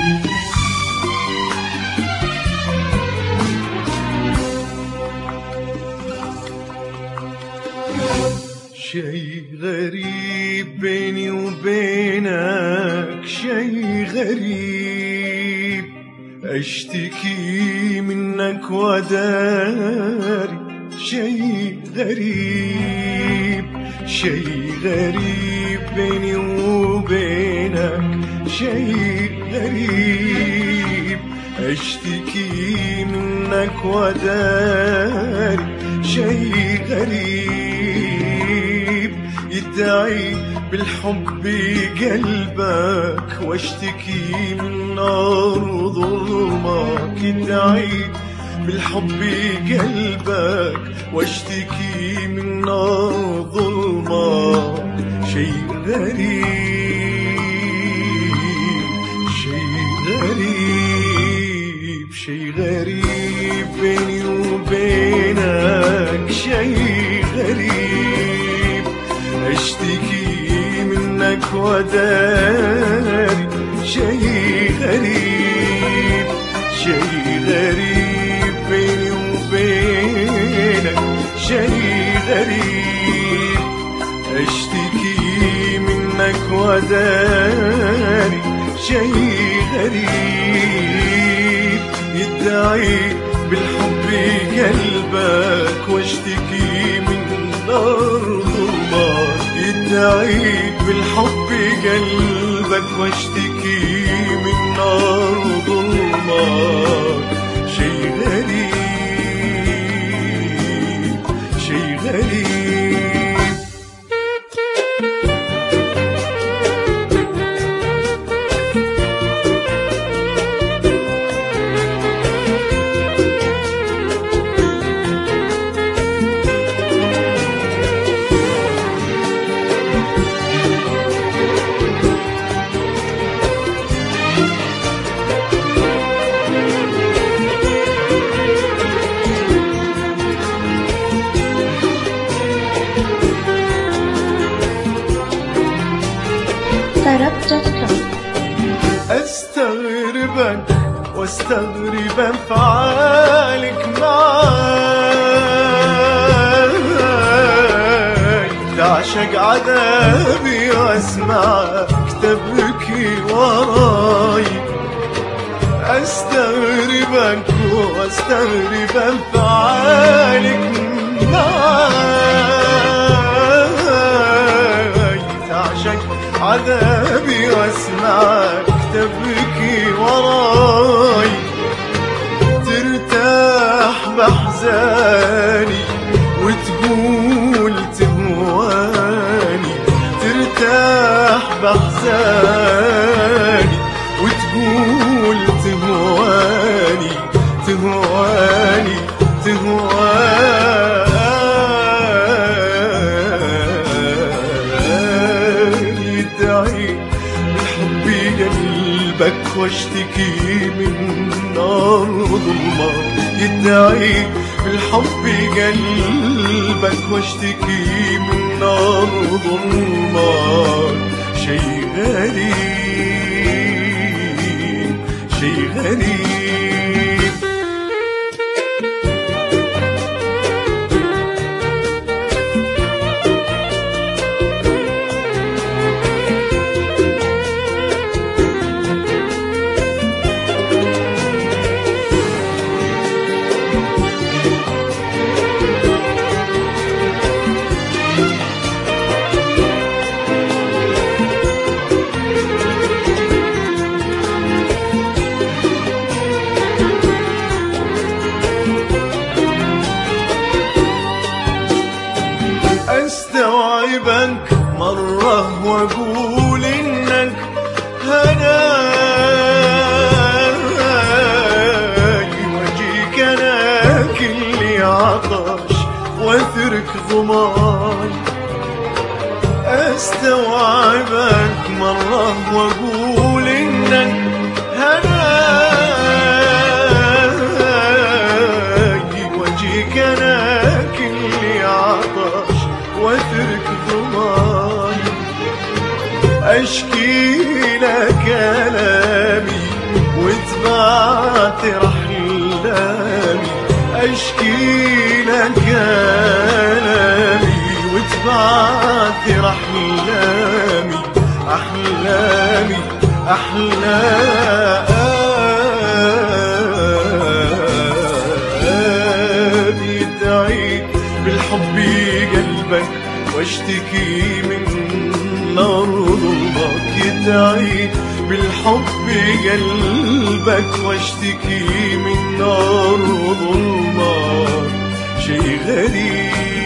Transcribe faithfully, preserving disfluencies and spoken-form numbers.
شي غريب بيني وبينك، شي غريب اشتكي منك وداري، شي غريب شي غريب بيني وبينك، شي غريب اشتكي منك وداري، شي غريب يدعي بالحب قلبك واشتكي من نار ظلمك، يدعي بالحب قلبك واشتكي من نار ظلمك، شي غريب شي غريب شي غريب بيني وبينك، شي غريب اشتكي منك وداري، شي غريب شي غريب بيني وبينك، شي غريب اشتكي منك وداري، شي غريب يدعي بالحب قلبك واشتكي من نار ظلمك، يدعي بالحب قلبك واشتكي من نار ظلمك، شي غريب شي غريب. استغربك واستغرب افعالك معاي، تعشق عذابي واسمعك تبكي وراي، استغربك واستغرب افعالك معاي، تعشق عذابي واسمعك تبكي وراي، ترتاح بحزاني وتقول تهواني، ترتاح بحزاني وتقول تهواني، تهواني تهواني يدعي بالحب قلبك واشتكي من نار ظلمك، يدعي بالحب قلبك واشتكي من نار ظلمك، شي غريب شي غريب. استوعبك مرة واقول انك هناي، واجيك انا كلي عطش واثرك ظماي، استوعبك مرة واقول انك هناي، واجيك انا كلي عطش واثرك ظماي، اشكي لك الامي بعثر أحلامي أشكي لك آلامي، وتبعثر أحلامي أحلامي أحلامي. تعيد بالحب قلبك واشتكي من نار ظلمك، تعيد بالحب قلبك واشتكي من نار ظلمك. شي غريب